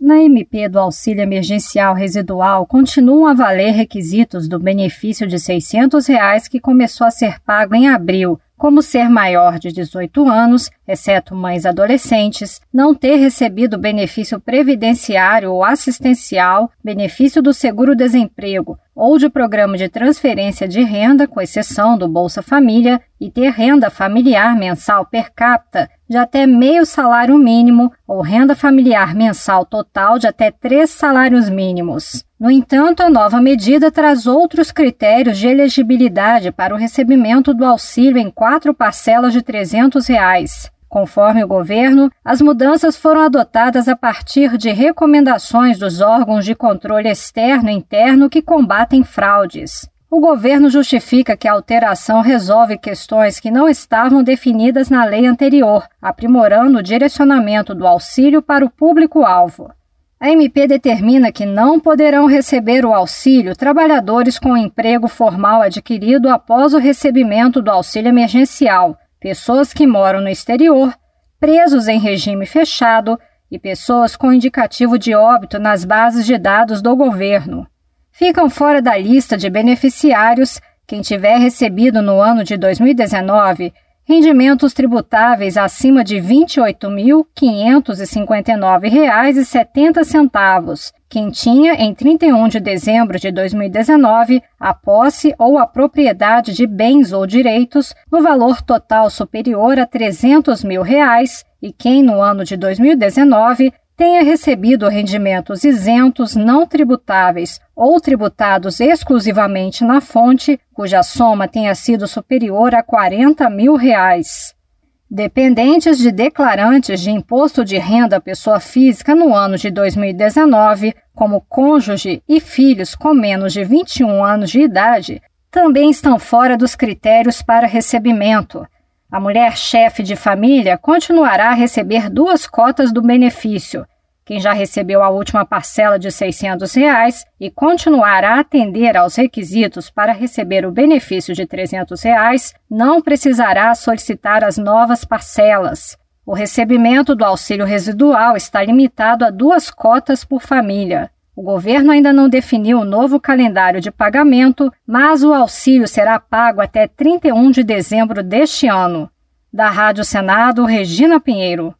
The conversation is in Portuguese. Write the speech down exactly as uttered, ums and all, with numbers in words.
Na M P do Auxílio Emergencial Residual continuam a valer requisitos do benefício de seiscentos reais que começou a ser pago em abril, como ser maior de dezoito anos, exceto mães adolescentes, não ter recebido benefício previdenciário ou assistencial, benefício do seguro-desemprego ou de programa de transferência de renda, com exceção do Bolsa Família, e ter renda familiar mensal per capita de até meio salário mínimo ou renda familiar mensal total de até três salários mínimos. No entanto, a nova medida traz outros critérios de elegibilidade para o recebimento do auxílio em quatro parcelas de trezentos reais. Conforme o governo, as mudanças foram adotadas a partir de recomendações dos órgãos de controle externo e interno que combatem fraudes. O governo justifica que a alteração resolve questões que não estavam definidas na lei anterior, aprimorando o direcionamento do auxílio para o público-alvo. A M P determina que não poderão receber o auxílio trabalhadores com emprego formal adquirido após o recebimento do auxílio emergencial, pessoas que moram no exterior, presos em regime fechado e pessoas com indicativo de óbito nas bases de dados do governo. Ficam fora da lista de beneficiários quem tiver recebido no ano de dois mil e dezenove rendimentos tributáveis acima de vinte e oito mil quinhentos e cinquenta e nove reais e setenta centavos, quem tinha em trinta e um de dezembro de dois mil e dezenove a posse ou a propriedade de bens ou direitos no valor total superior a trezentos mil reais e quem no ano de dois mil e dezenove tenha recebido rendimentos isentos não tributáveis ou tributados exclusivamente na fonte, cuja soma tenha sido superior a quarenta mil reais. Dependentes de declarantes de imposto de renda à pessoa física no ano de dois mil e dezenove, como cônjuge e filhos com menos de vinte e um anos de idade, também estão fora dos critérios para recebimento. A mulher chefe de família continuará a receber duas cotas do benefício. Quem já recebeu a última parcela de seiscentos reais e continuará a atender aos requisitos para receber o benefício de trezentos reais, não precisará solicitar as novas parcelas. O recebimento do auxílio residual está limitado a duas cotas por família. O governo ainda não definiu o novo calendário de pagamento, mas o auxílio será pago até trinta e um de dezembro deste ano. Da Rádio Senado, Regina Pinheiro.